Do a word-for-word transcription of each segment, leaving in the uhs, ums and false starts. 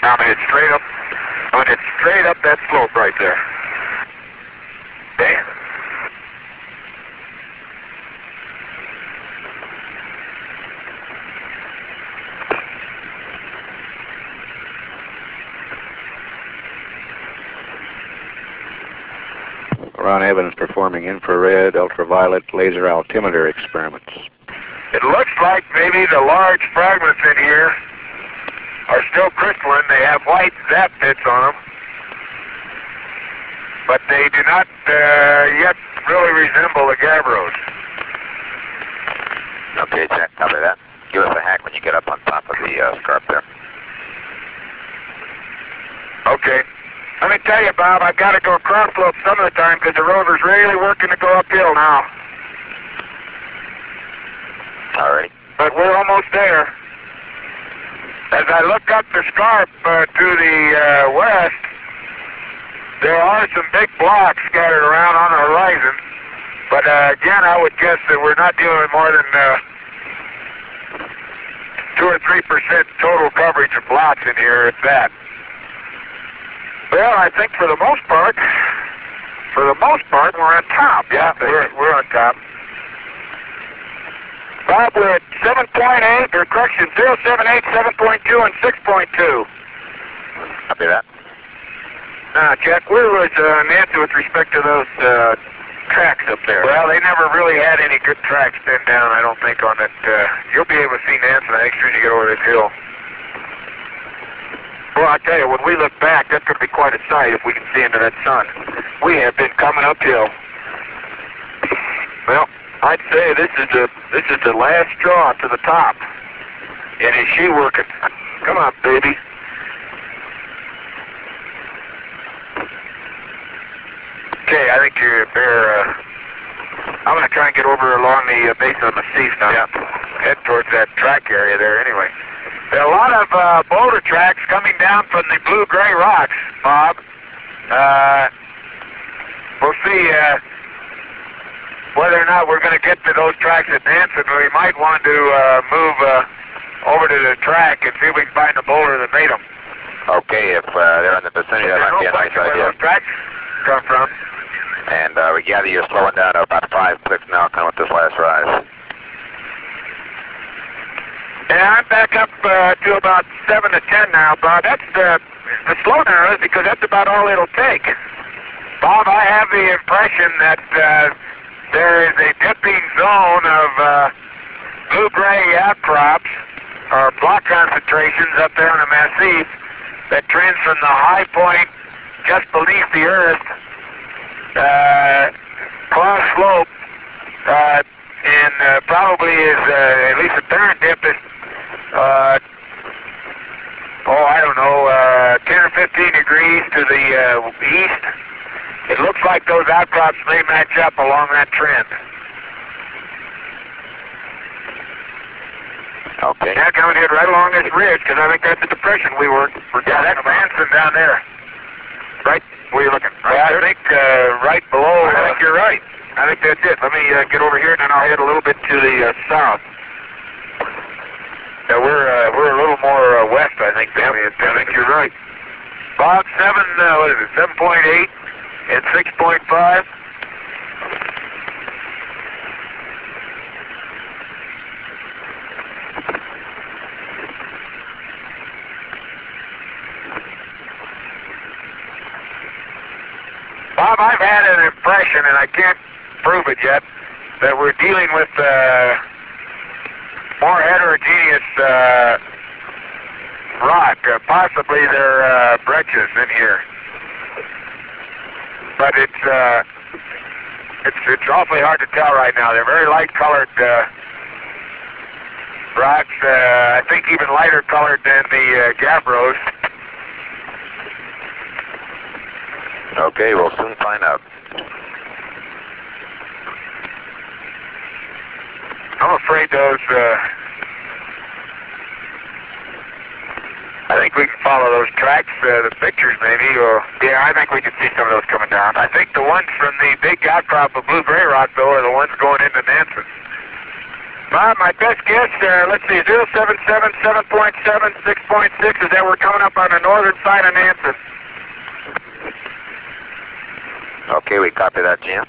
I'm going to head straight up. I'm going to head straight up that slope right there. Okay. Ron Evans performing infrared, ultraviolet, laser altimeter experiments. It looks like maybe the large fragments in here are still crystalline. They have white zap pits on them, but they do not uh, yet really resemble the gabbros. Okay, Jack, copy that. Give us a hack when you get up on top of the uh, scarp there. Okay. Let me tell you, Bob, I've got to go cross slope some of the time because the rover's really working to go uphill now. All right. But we're almost there. As I look up the scarp uh, to the uh, west, there are some big blocks scattered around on the horizon. But uh, again, I would guess that we're not dealing with more than uh, two or three percent total coverage of blocks in here, if that. Well, I think for the most part, for the most part, we're on top. Yeah, we're, we're on top. Bob, we're at seven point eight, or correction, zero seven eight, seven point two, and six point two. Copy that. Now, Jack, where was uh, Nancy with respect to those uh, tracks up there? Well, they never really had any good tracks pinned down, I don't think, on it. Uh, you'll be able to see Nancy, I think, as soon as you get over this hill. Well, I tell you, when we look back, that's going to be quite a sight if we can see into that sun. We have been coming uphill. Well, I'd say this is the this is the last straw to the top. And is she working? Come on, baby. Okay, I think you're there. Uh, I'm going to try and get over along the uh, base of the massif now. Yeah. Head towards that track area there anyway. There are a lot of uh, boulder tracks coming down from the blue-gray rocks, Bob. Uh, we'll see uh, whether or not we're going to get to those tracks at Nansen. We might want to uh, move uh, over to the track and see if we can find the boulder that made them. Okay, if uh, they're in the vicinity, that might be a nice where idea. those tracks come from. And uh, we gather you're slowing down to about five clicks now, coming with this last rise. Yeah, I'm back up uh, to about seven to ten now, Bob. That's the, the slow down is because that's about all it'll take. Bob, I have the impression that uh, there is a dipping zone of uh, blue-gray outcrops, or block concentrations up there on the massif that trends from the high point just beneath the earth, uh, cross slope, uh, and uh, probably is, uh, at least the parent dip is Uh, oh, I don't know, uh, ten or fifteen degrees to the uh, east. It looks like those outcrops may match up along that trend. Okay. Now coming in right along this ridge, because I think that's the depression we were, we're down. Yeah, that's Manson down there. Right? Where are you looking? Right yeah, I think uh, right below. I uh, think you're right. I think that's it. Let me uh, get over here, and then I'll head a little bit to the uh, south. Yeah, we're uh, we're a little more uh, west, I think. Yep. I think you're right. Bob, seven, uh, what is it, seven point eight and six point five. Bob, I've had an impression, and I can't prove it yet, that we're dealing with uh, more heterogeneous uh, rock. Uh, possibly they're uh, breccias in here, but it's uh, it's it's awfully hard to tell right now. They're very light-colored uh, rocks. Uh, I think even lighter colored than the uh, gabbros. Okay, we'll soon find out. I'm afraid those, uh, I think we can follow those tracks, uh, the pictures maybe, or, yeah, I think we can see some of those coming down. I think the ones from the big outcrop of blue-gray rock, though, are the ones going into Nansen. Bob, my best guess, uh, let's see, zero seven seven, seven point seven, six point six is that we're coming up on the northern side of Nansen. Okay, we copy that, Jim.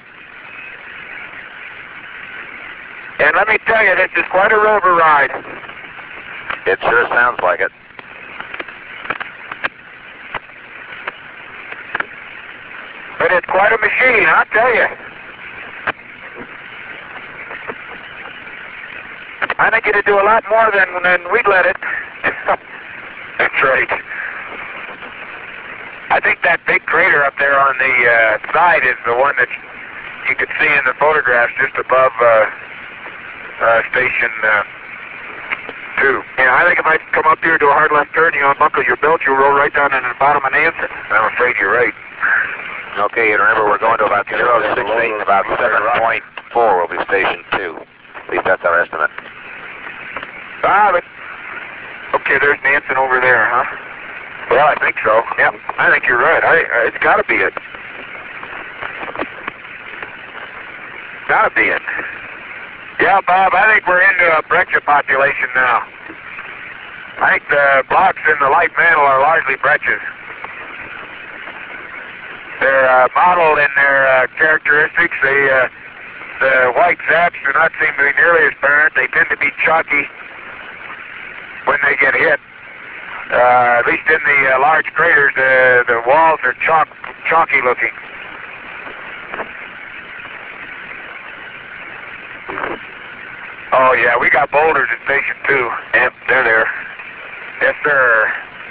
And let me tell you, this is quite a rover ride. It sure sounds like it. But it's quite a machine, I'll tell you. I think it'd do a lot more than, than we'd let it. That's right. I think that big crater up there on the uh, side is the one that you could see in the photographs just above uh, uh, station uh, two. Yeah, I think if I come up here to a hard left turn, you unbuckle your belt, you'll roll right down into the bottom of Nansen. I'm afraid you're right. Okay, and remember we're going to about zero six eight, about seven point four will be station two. At least that's our estimate. Ah, but... Okay, there's Nansen over there, huh? Well, I think so. Yep, I think you're right. I, I it's got to be it. Got to be it. Yeah, Bob, I think we're into a breccia population now. I think the blocks in the light mantle are largely breccias. They're uh, modeled in their uh, characteristics. They, uh, the white zaps do not seem to be nearly as apparent. They tend to be chalky when they get hit. Uh, at least in the uh, large craters, the, the walls are chalk, chalky looking. Oh yeah, we got boulders at station two. Yep, they're there. Yes, sir.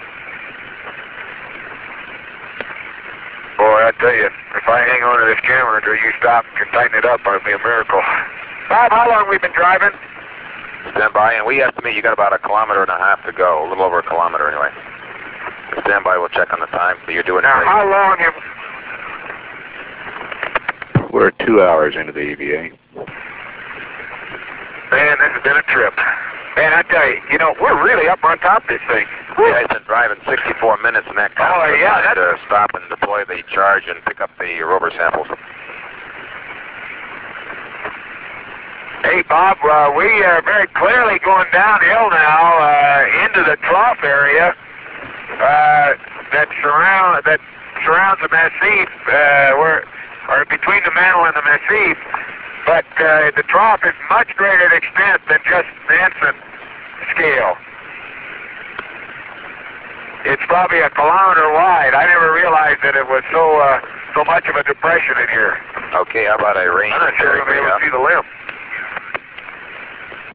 Boy, I tell you, if I hang on to this camera until you stop and tighten it up, it'll be a miracle. Bob, how long have we been driving? Stand by, and we estimate you got about a kilometer and a half to go, a little over a kilometer anyway. Stand by, we'll check on the time. So you're doing now, great. How long have... We're two hours into the E V A. Man, this has been a trip. Man, I tell you, you know, we're really up on top of this thing. Yeah, it's been driving sixty-four minutes, and that counts Oh, the yeah, time that's- to stop and deploy the charge and pick up the rover samples. Hey, Bob, uh, we are very clearly going downhill now uh, into the trough area uh, that surround that surrounds the massif, uh, where, or between the mantle and the massif. But uh, the trough is much greater in extent than just Nansen scale. It's probably a kilometer wide. I never realized that it was so uh, so much of a depression in here. Okay, how about a range? I'm not sure area? I'll be able to see the limb.